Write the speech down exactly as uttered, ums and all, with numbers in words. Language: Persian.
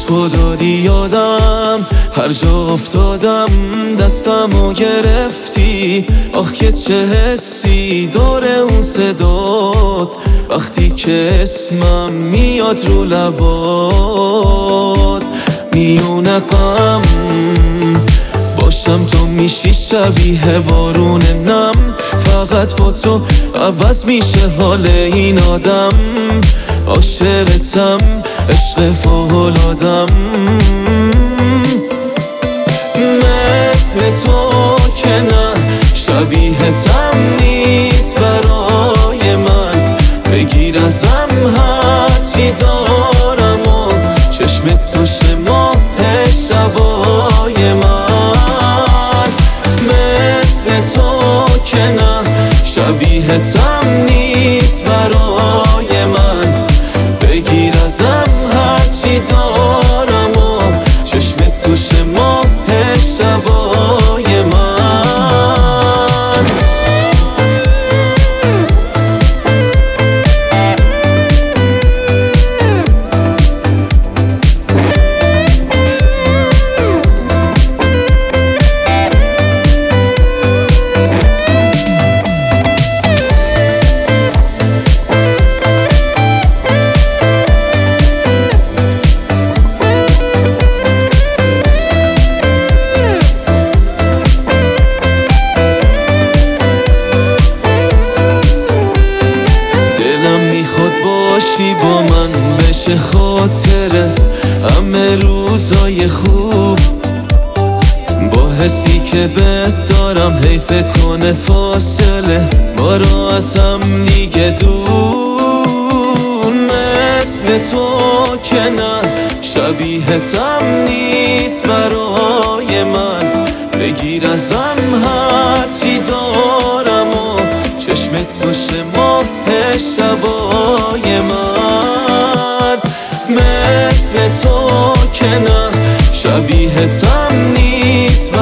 عشقو دادی یادم، هر جا افتادم دستمو گرفتی. آخ که چه حسی دور اون صدات وقتی که اسمم میاد رو لبات. میونه غم باشم تو میشی شبیه بارون نم، فقط با تو عوض میشه حال این آدم. عاشقتم عشق فوق‌العاده‌ام، مثل تو که نه شبیهتم نیست برای من. بگیر ازم هرچی دارم و چشمت توشه ماه شبای من. مثل تو که نه شبیهتم نیست برای من. بگیر ازم هرچی دارم و چشمت توشه ماه شبای من. میخواد باشی با من بشه خاطره همه روزای خوب، با حسی که بهت دارم حیف کنه فاصله ما رو از هم دیگه دور. مثل تو که نه شبیهتم نیست برای من. بگیر ازم هرچی دارم و چشمت توشه ماه شبای من. مثل تو که نه شبیهتم نیست